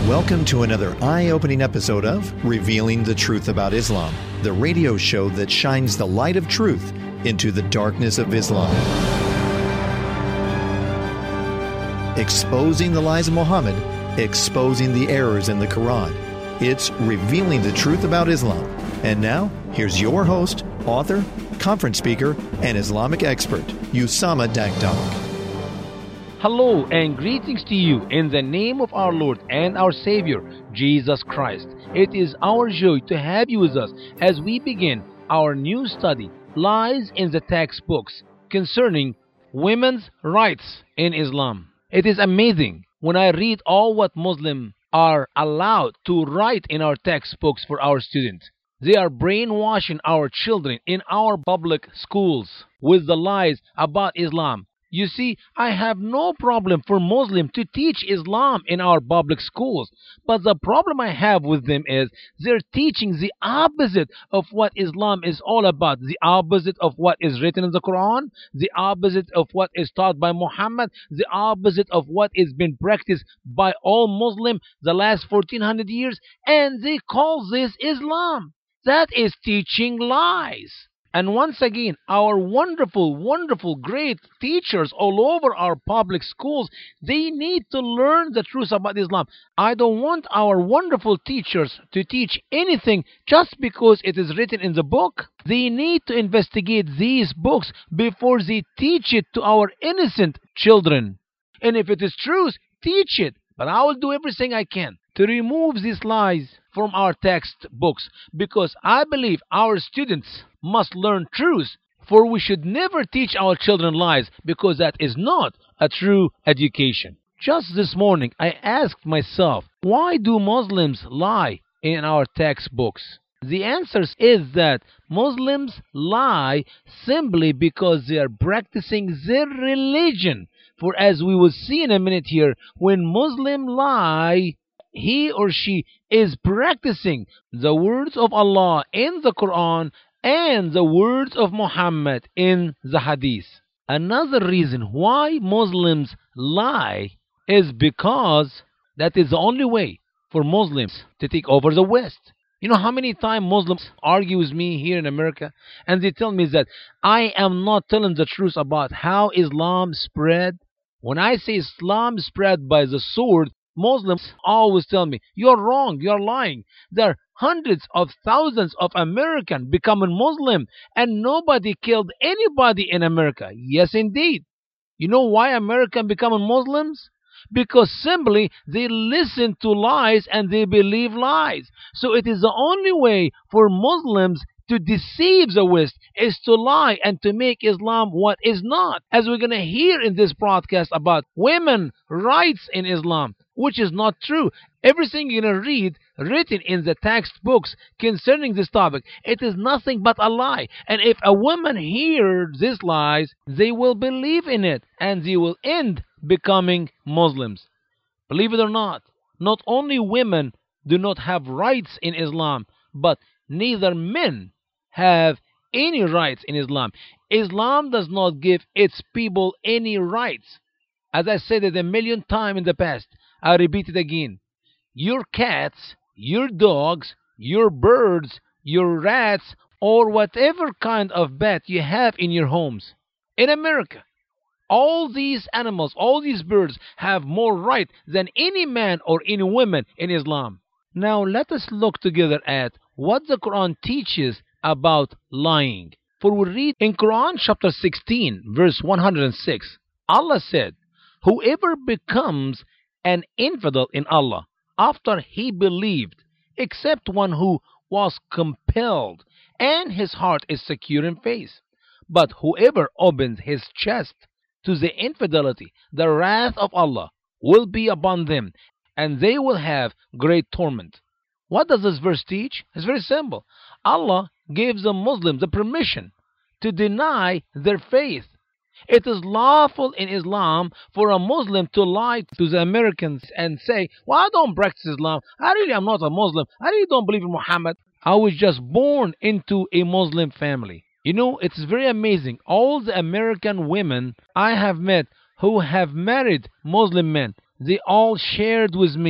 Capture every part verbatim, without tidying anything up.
Welcome to another eye-opening episode of Revealing the Truth About Islam, the radio show that shines the light of truth into the darkness of Islam. Exposing the lies of Muhammad, exposing the errors in the Quran. It's Revealing the Truth About Islam. And now, here's your host, author, conference speaker, and Islamic expert, Usama Dakdok. Hello and greetings to you in the name of our Lord and our Savior, Jesus Christ. It is our joy to have you with us as we begin our new study, Lies in the Textbooks, concerning women's rights in Islam. It is amazing when I read all what Muslims are allowed to write in our textbooks for our students. They are brainwashing our children in our public schools with the lies about Islam. You see, I have no problem for Muslims to teach Islam in our public schools, but the problem I have with them is they're teaching the opposite of what Islam is all about, the opposite of what is written in the Quran, the opposite of what is taught by Muhammad, the opposite of what is been practiced by all Muslims the last fourteen hundred years, and they call this Islam. That is teaching lies. And once again, our wonderful, wonderful, great teachers all over our public schools, they need to learn the truth about Islam. I don't want our wonderful teachers to teach anything just because it is written in the book. They need to investigate these books before they teach it to our innocent children. And if it is truth, teach it. But I will do everything I can to remove these lies from our textbooks, because I believe our students must learn truth, for we should never teach our children lies, because that is not a true education. Just this morning, I asked myself, why do Muslims lie in our textbooks? The answer is that Muslims lie simply because they are practicing their religion. For as we will see in a minute here, when Muslims lie, he or she is practicing the words of Allah in the Quran and the words of Muhammad in the Hadith. Another reason why Muslims lie is because that is the only way for Muslims to take over the West. You know how many times Muslims argue with me here in America, and they tell me that I am not telling the truth about how Islam spread. When I say Islam spread by the sword, Muslims always tell me, you're wrong, you're lying. There are hundreds of thousands of Americans becoming Muslim, and nobody killed anybody in America. Yes, indeed. You know why Americans becoming Muslims? Because simply they listen to lies and they believe lies. So it is the only way for Muslims to deceive the West is to lie and to make Islam what is not. As we're going to hear in this broadcast about women rights in Islam, which is not true. Everything you're going to read written in the textbooks concerning this topic, it is nothing but a lie. And if a woman hears these lies, they will believe in it and they will end becoming Muslims. Believe it or not, not only women do not have rights in Islam, but neither men have any rights in Islam. Islam does not give its people any rights. As I said it a million times in the past, I repeat it again. Your cats, your dogs, your birds, your rats, or whatever kind of pet you have in your homes. In America, all these animals, all these birds have more right than any man or any woman in Islam. Now let us look together at what the Quran teaches about lying. For we read in Quran chapter sixteen, verse one hundred six, Allah said, whoever becomes an infidel in Allah after he believed, except one who was compelled and his heart is secure in faith. But whoever opens his chest to the infidelity, the wrath of Allah will be upon them, and they will have great torment. What does this verse teach? It's very simple. Allah gives the Muslims the permission to deny their faith. It is lawful in Islam for a Muslim to lie to the Americans and say, well, I don't practice Islam. I really am not a Muslim. I really don't believe in Muhammad. I was just born into a Muslim family. You know, it's very amazing. All the American women I have met who have married Muslim men, they all shared with me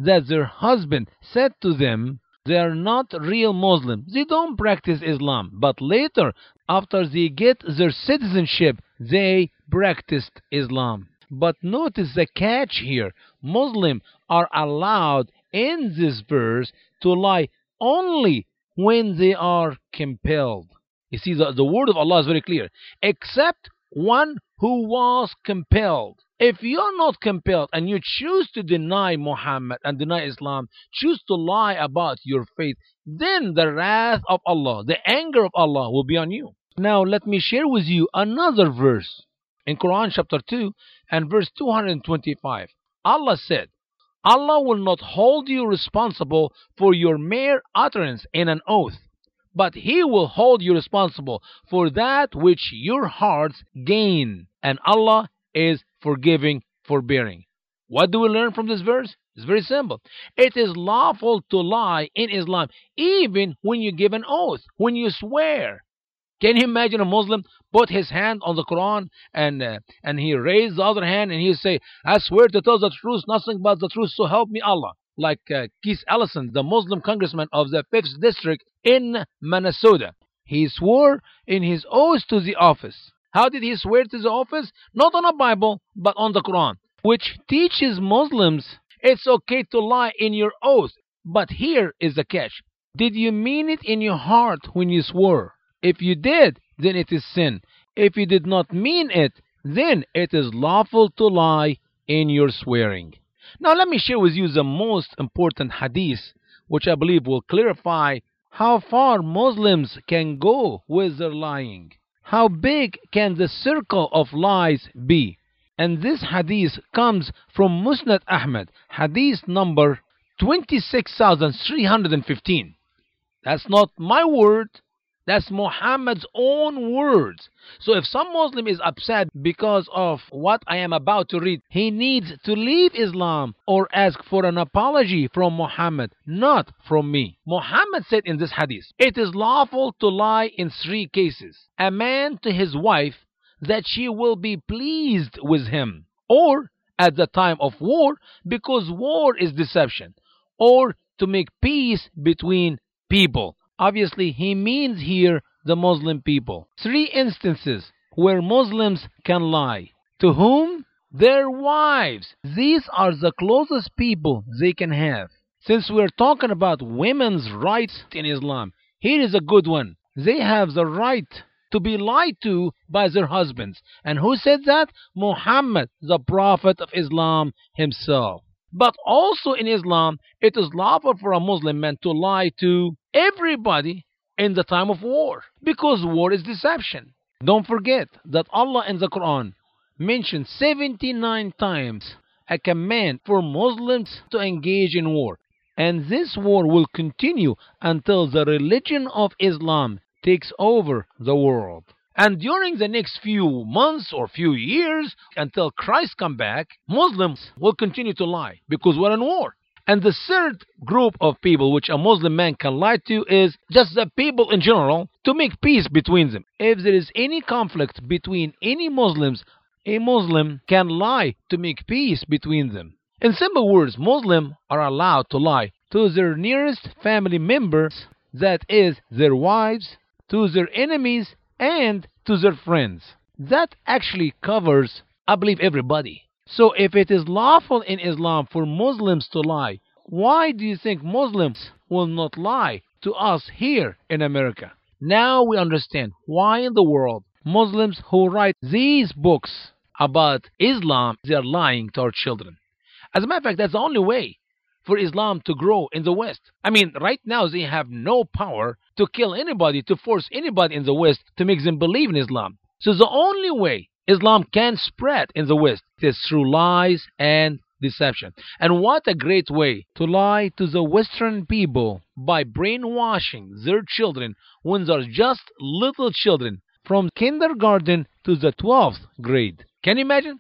that their husband said to them, they are not real Muslims. They don't practice Islam. But later, after they get their citizenship, they practiced Islam. But notice the catch here. Muslims are allowed in this verse to lie only when they are compelled. You see, the, the word of Allah is very clear. Except one who was compelled. If you're not compelled and you choose to deny Muhammad and deny Islam, choose to lie about your faith, then the wrath of Allah, the anger of Allah will be on you. Now let me share with you another verse in Quran chapter two and verse two hundred twenty-five. Allah said, Allah will not hold you responsible for your mere utterance in an oath, but He will hold you responsible for that which your hearts gain, and Allah is forgiving, forbearing. What do we learn from this verse? It's very simple. It is lawful to lie in Islam even when you give an oath, when you swear. Can you imagine a Muslim put his hand on the Quran and uh, and he raise the other hand and he say, I swear to tell the truth, nothing but the truth, so help me Allah. Like uh, Keith Ellison, the Muslim congressman of the fifth District in Minnesota. He swore in his oath to the office. How did he swear to the office? Not on a Bible, but on the Quran, which teaches Muslims it's okay to lie in your oath. But here is the catch. Did you mean it in your heart when you swore? If you did, then it is sin. If you did not mean it, then it is lawful to lie in your swearing. Now let me share with you the most important hadith, which I believe will clarify how far Muslims can go with their lying. How big can the circle of lies be? And this hadith comes from Musnad Ahmad, hadith number twenty-six thousand three hundred fifteen. That's not my word. That's Muhammad's own words. So if some Muslim is upset because of what I am about to read, he needs to leave Islam or ask for an apology from Muhammad, not from me. Muhammad said in this hadith, it is lawful to lie in three cases. A man to his wife that she will be pleased with him, or at the time of war because war is deception, or to make peace between people. Obviously, he means here the Muslim people. Three instances where Muslims can lie. To whom? Their wives. These are the closest people they can have. Since we're talking about women's rights in Islam, here is a good one. They have the right to be lied to by their husbands. And who said that? Muhammad, the Prophet of Islam himself. But also in Islam, it is lawful for a Muslim man to lie to everybody in the time of war, because war is deception. Don't forget that Allah in the Quran mentioned seventy-nine times a command for Muslims to engage in war. And this war will continue until the religion of Islam takes over the world. And during the next few months or few years, until Christ come back, Muslims will continue to lie because we're in war. And the third group of people which a Muslim man can lie to is just the people in general, to make peace between them. If there is any conflict between any Muslims, a Muslim can lie to make peace between them. In simple words, Muslims are allowed to lie to their nearest family members, that is, their wives, to their enemies, and to their friends. That actually covers, I believe, everybody. So if it is lawful in Islam for Muslims to lie, why do you think Muslims will not lie to us here in America? Now we understand why in the world Muslims who write these books about Islam, they are lying to our children. As a matter of fact, that's the only way for Islam to grow in the West. I mean, right now they have no power to kill anybody, to force anybody in the West to make them believe in Islam. So the only way Islam can spread in the West is through lies and deception. And what a great way to lie to the Western people by brainwashing their children when they're just little children from kindergarten to the twelfth grade. Can you imagine?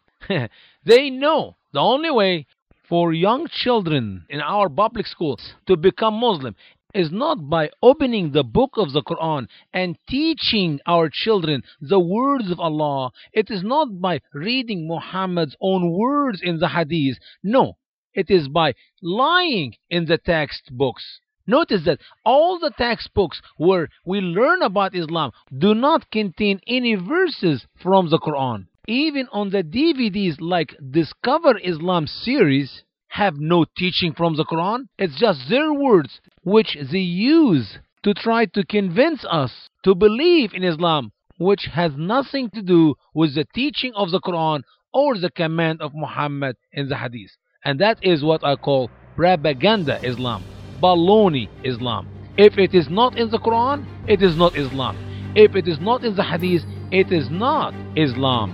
They know the only way for young children in our public schools to become Muslim is not by opening the book of the Quran and teaching our children the words of Allah. It is not by reading Muhammad's own words in the hadith. No, It is by lying in the textbooks. Notice that all the textbooks where we learn about Islam do not contain any verses from the Quran. Even on the D V Ds like Discover Islam series have no teaching from the Quran. It's just their words which they use to try to convince us to believe in Islam, which has nothing to do with the teaching of the Quran or the command of Muhammad in the Hadith. And that is what I call propaganda Islam, baloney Islam. If it is not in the Quran, it is not Islam. If it is not in the Hadith, it is not Islam.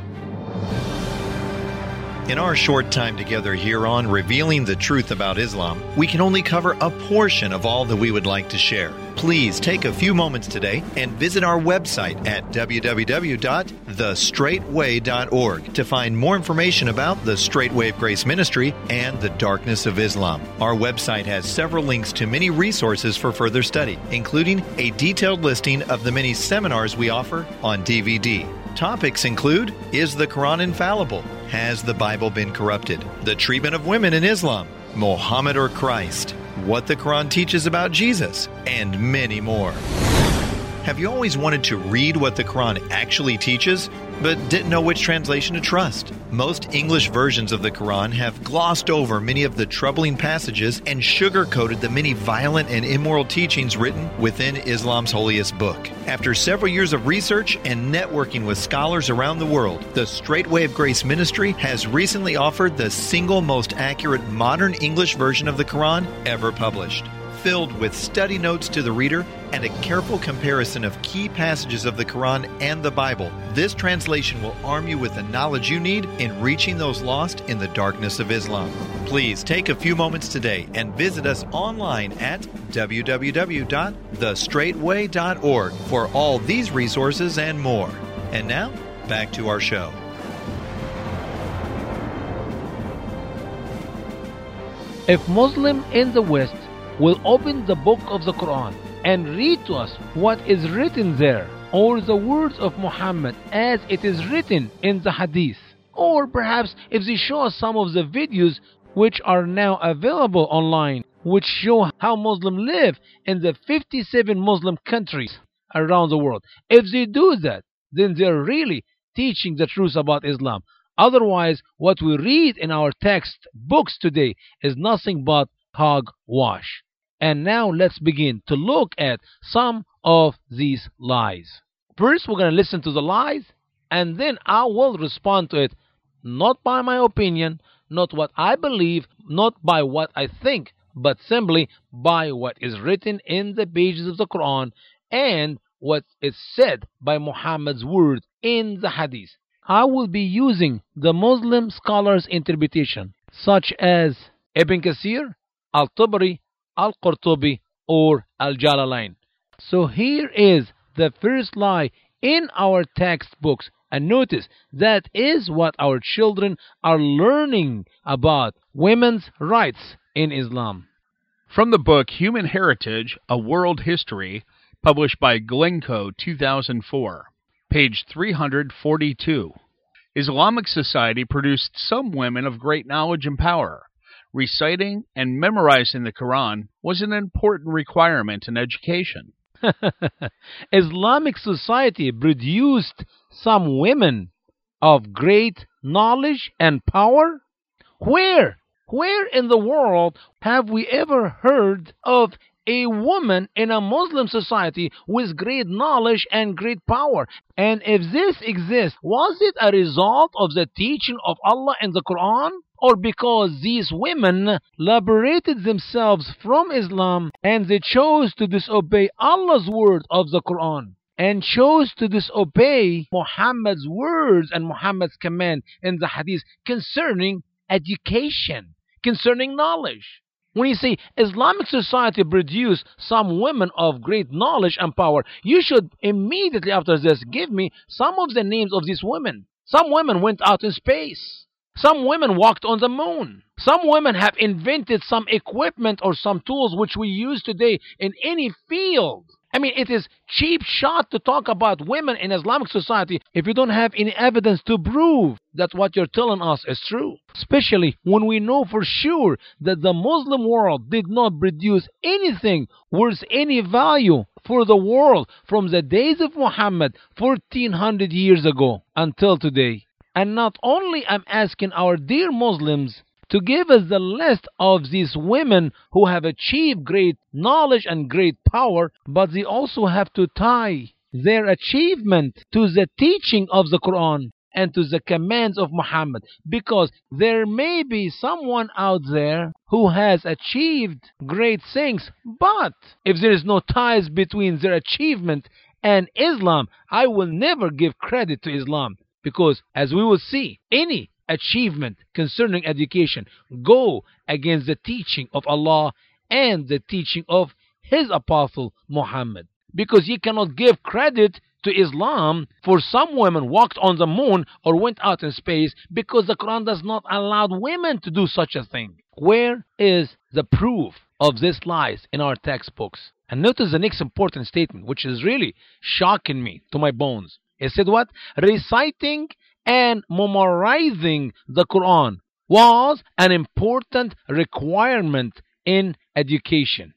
In our short time together here on Revealing the Truth About Islam, we can only cover a portion of all that we would like to share. Please take a few moments today and visit our website at w w w dot the straight way dot org to find more information about the Straight Wave Grace Ministry and the Darkness of Islam. Our website has several links to many resources for further study, including a detailed listing of the many seminars we offer on D V D. Topics include: Is the Quran infallible? Has the Bible been corrupted? The treatment of women in Islam, Muhammad or Christ, what the Quran teaches about Jesus, and many more. Have you always wanted to read what the Quran actually teaches, but didn't know which translation to trust? Most English versions of the Quran have glossed over many of the troubling passages and sugar-coated the many violent and immoral teachings written within Islam's holiest book. After several years of research and networking with scholars around the world, the Straight Way of Grace Ministry has recently offered the single most accurate modern English version of the Quran ever published. Filled with study notes to the reader and a careful comparison of key passages of the Quran and the Bible, this translation will arm you with the knowledge you need in reaching those lost in the darkness of Islam. Please take a few moments today and visit us online at w w w dot the straight way dot org for all these resources and more. And now, back to our show. If Muslim in the West will open the book of the Quran and read to us what is written there, or the words of Muhammad as it is written in the Hadith, or perhaps if they show us some of the videos which are now available online, which show how Muslims live in the fifty-seven Muslim countries around the world. If they do that, then they're really teaching the truth about Islam. Otherwise, what we read in our text books today is nothing but hogwash. And now let's begin to look at some of these lies. First, we're going to listen to the lies, and then I will respond to it, not by my opinion, not what I believe, not by what I think, but simply by what is written in the pages of the Quran and what is said by Muhammad's word in the Hadith. I will be using the Muslim scholars' interpretation, such as Ibn Kathir, Al-Tabari, Al-Qurtubi, or Al-Jalalain. So here is the first lie in our textbooks, and notice that is what our children are learning about women's rights in Islam. From the book Human Heritage, A World History, published by Glencoe two thousand four, page three hundred forty-two. Islamic society produced some women of great knowledge and power. Reciting and memorizing the Quran was an important requirement in education. Islamic society produced some women of great knowledge and power? Where? Where in the world have we ever heard of a woman in a Muslim society with great knowledge and great power? And if this exists, was it a result of the teaching of Allah in the Quran? Or because these women liberated themselves from Islam and they chose to disobey Allah's word of the Quran and chose to disobey Muhammad's words and Muhammad's command in the Hadith concerning education, concerning knowledge? When you say Islamic society produced some women of great knowledge and power, you should immediately after this give me some of the names of these women. Some women went out in space. Some women walked on the moon. Some women have invented some equipment or some tools which we use today in any field. I mean, it is cheap shot to talk about women in Islamic society if you don't have any evidence to prove that what you're telling us is true. Especially when we know for sure that the Muslim world did not produce anything worth any value for the world from the days of Muhammad fourteen hundred years ago until today. And not only I'm asking our dear Muslims to give us the list of these women who have achieved great knowledge and great power, but they also have to tie their achievement to the teaching of the Quran and to the commands of Muhammad, because there may be someone out there who has achieved great things, but if there is no ties between their achievement and Islam, I will never give credit to Islam, because as we will see, any achievement concerning education go against the teaching of Allah and the teaching of His Apostle Muhammad. Because you cannot give credit to Islam for some women walked on the moon or went out in space, because the Quran does not allow women to do such a thing. Where is the proof of this lies in our textbooks? And notice the next important statement, which is really shocking me to my bones. It said what? Reciting and memorizing the Quran was an important requirement in education.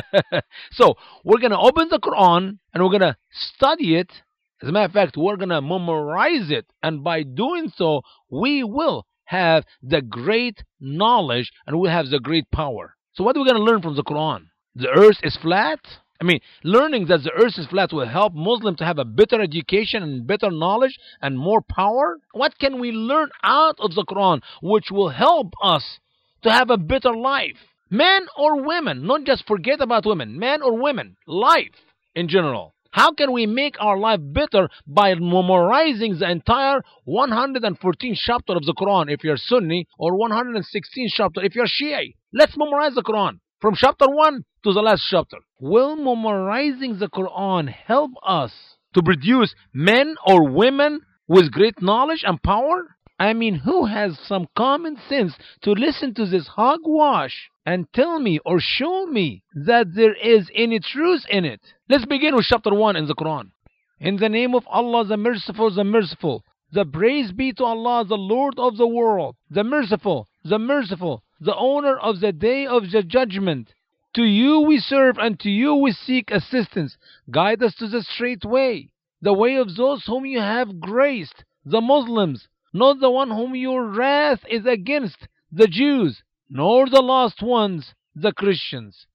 So we're going to open the Quran and we're going to study it. As a matter of fact, we're going to memorize it. And by doing so, we will have the great knowledge and we'll have the great power. So what are we going to learn from the Quran? The earth is flat? I mean, learning that the earth is flat will help Muslims to have a better education and better knowledge and more power. What can we learn out of the Quran which will help us to have a better life? Men or women, not just forget about women, men or women, life in general. How can we make our life better by memorizing the entire one hundred fourteen chapter of the Quran if you're Sunni, or one hundred sixteen chapter if you're Shia? Let's memorize the Quran from chapter one to the last chapter. Will memorizing the Quran help us to produce men or women with great knowledge and power? I mean, who has some common sense to listen to this hogwash and tell me or show me that there is any truth in it? Let's begin with chapter one in the Quran. In the name of Allah, the Merciful, the Merciful. The praise be to Allah, the Lord of the world, the Merciful, the Merciful, the owner of the day of the judgment. To you we serve and to you we seek assistance. Guide us to the straight way, the way of those whom you have graced, the Muslims, not the one whom your wrath is against, the Jews, nor the lost ones, the Christians.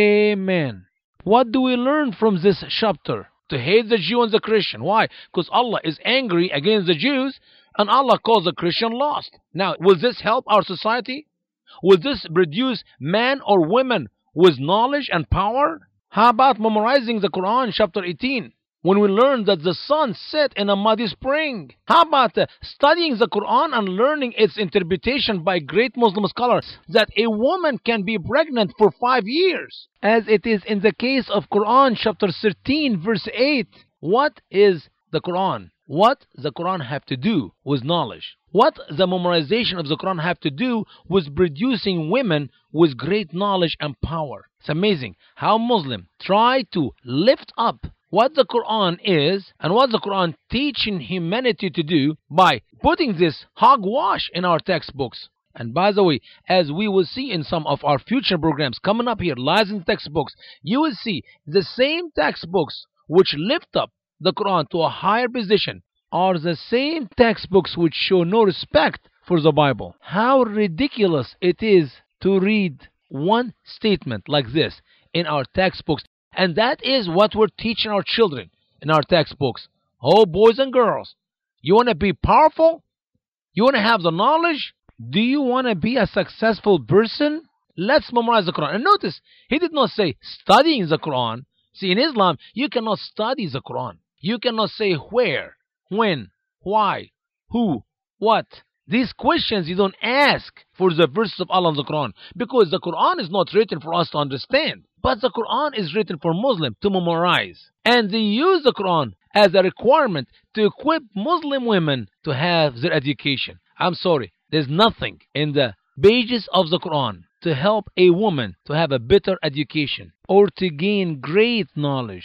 Amen. What do we learn from this chapter? To hate the Jew and the Christian. Why? Because Allah is angry against the Jews and Allah calls the Christian lost. Now, will this help our society? Will this produce men or women with knowledge and power? How about memorizing the Quran, chapter eighteen? When we learn that the sun set in a muddy spring. How about uh, studying the Quran and learning its interpretation by great Muslim scholars, that a woman can be pregnant for five years, as it is in the case of Quran chapter thirteen verse eight. What is the Quran? What the Quran have to do with knowledge? What the memorization of the Quran have to do with producing women with great knowledge and power? It's amazing how Muslims try to lift up what the Quran is and what the Quran teaching humanity to do by putting this hogwash in our textbooks. And by the way, as we will see in some of our future programs coming up here, Lies in Textbooks, you will see the same textbooks which lift up the Quran to a higher position are the same textbooks which show no respect for the Bible. How ridiculous it is to read one statement like this in our textbooks. And that is what we're teaching our children in our textbooks. Oh, boys and girls, you want to be powerful? You want to have the knowledge? Do you want to be a successful person? Let's memorize the Quran. And notice, he did not say studying the Quran. See, in Islam, you cannot study the Quran. You cannot say where, when, why, who, what. These questions you don't ask for the verses of Allah in the Quran, because the Quran is not written for us to understand, but the Quran is written for Muslims to memorize. And they use the Quran as a requirement to equip Muslim women to have their education. I'm sorry, there's nothing in the pages of the Quran to help a woman to have a better education or to gain great knowledge.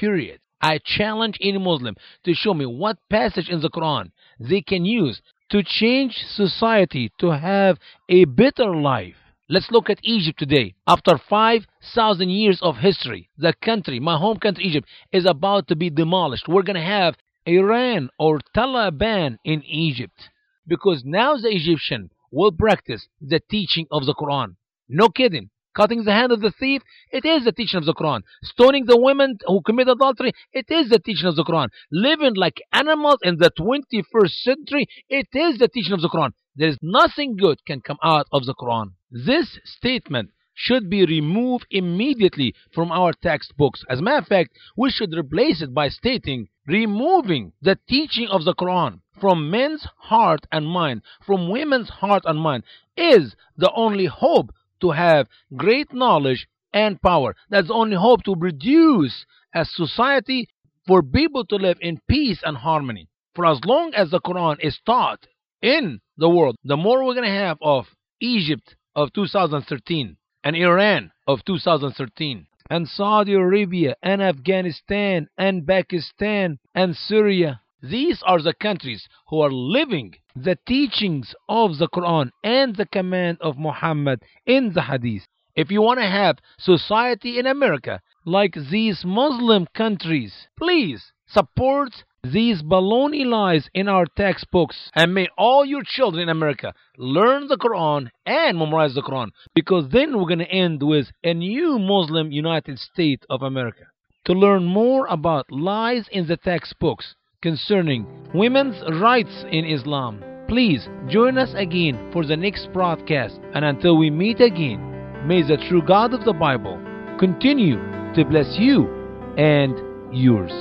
period. I challenge any Muslim to show me what passage in the Quran they can use to change society to have a better life. Let's look at Egypt today. After five thousand years of history, the country, my home country Egypt, is about to be demolished. We're going to have Iran or Taliban in Egypt, because now the Egyptian will practice the teaching of the Quran. No kidding. Cutting the hand of the thief, it is the teaching of the Quran. Stoning the women who commit adultery, it is the teaching of the Quran. Living like animals in the twenty-first century, it is the teaching of the Quran. There is nothing good can come out of the Quran. This statement should be removed immediately from our textbooks. As a matter of fact, we should replace it by stating, removing the teaching of the Quran from men's heart and mind, from women's heart and mind, is the only hope to have great knowledge and power. That's the only hope to produce a society for people to live in peace and harmony. For as long as the Quran is taught in the world, the more we're going to have of Egypt of two thousand thirteen, and Iran of two thousand thirteen, and Saudi Arabia, and Afghanistan, and Pakistan, and Syria. These are the countries who are living the teachings of the Quran and the command of Muhammad in the Hadith. If you want to have society in America like these Muslim countries, please support these baloney lies in our textbooks, and may all your children in America learn the Quran and memorize the Quran, because then we're going to end with a new Muslim United States of America. To learn more about lies in the textbooks concerning women's rights in Islam, please join us again for the next broadcast. And until we meet again, may the true God of the Bible continue to bless you and yours.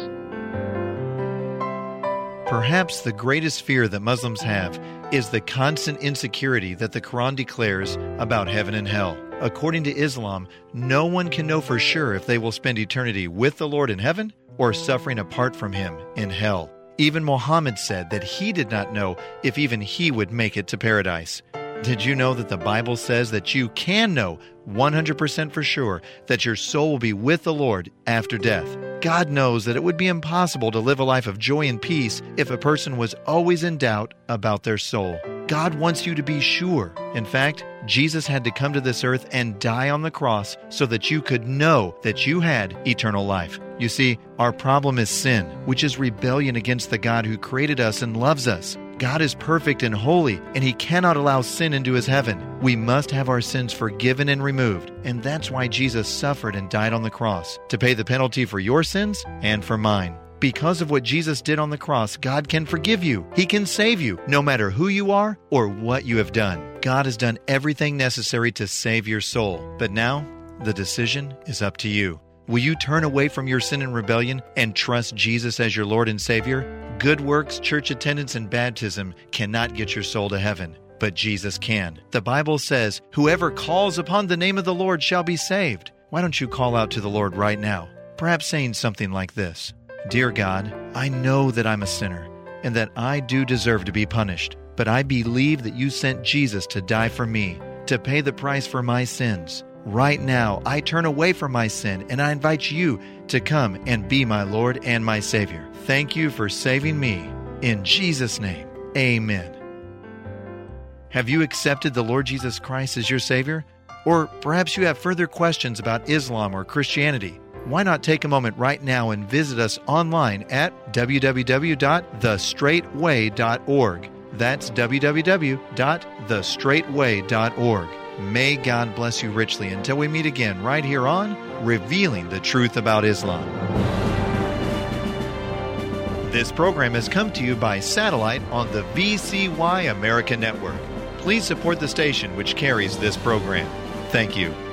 Perhaps the greatest fear that Muslims have is the constant insecurity that the Quran declares about heaven and hell. According to Islam, no one can know for sure if they will spend eternity with the Lord in heaven or suffering apart from Him in hell. Even Muhammad said that he did not know if even he would make it to paradise. Did you know that the Bible says that you can know one hundred percent for sure that your soul will be with the Lord after death? God knows that it would be impossible to live a life of joy and peace if a person was always in doubt about their soul. God wants you to be sure. In fact, Jesus had to come to this earth and die on the cross so that you could know that you had eternal life. You see, our problem is sin, which is rebellion against the God who created us and loves us. God is perfect and holy, and He cannot allow sin into His heaven. We must have our sins forgiven and removed, and that's why Jesus suffered and died on the cross, to pay the penalty for your sins and for mine. Because of what Jesus did on the cross, God can forgive you. He can save you, no matter who you are or what you have done. God has done everything necessary to save your soul. But now, the decision is up to you. Will you turn away from your sin and rebellion and trust Jesus as your Lord and Savior? Good works, church attendance, and baptism cannot get your soul to heaven, but Jesus can. The Bible says, "Whoever calls upon the name of the Lord shall be saved." Why don't you call out to the Lord right now? Perhaps saying something like this: Dear God, I know that I'm a sinner and that I do deserve to be punished, but I believe that you sent Jesus to die for me, to pay the price for my sins. Right now, I turn away from my sin and I invite you to come and be my Lord and my Savior. Thank you for saving me. In Jesus' name, amen. Have you accepted the Lord Jesus Christ as your Savior? Or perhaps you have further questions about Islam or Christianity. Why not take a moment right now and visit us online at w w w dot the straight way dot org. That's w w w dot the straight way dot org. May God bless you richly until we meet again right here on Revealing the Truth About Islam. This program has come to you by satellite on the V C Y America Network. Please support the station which carries this program. Thank you.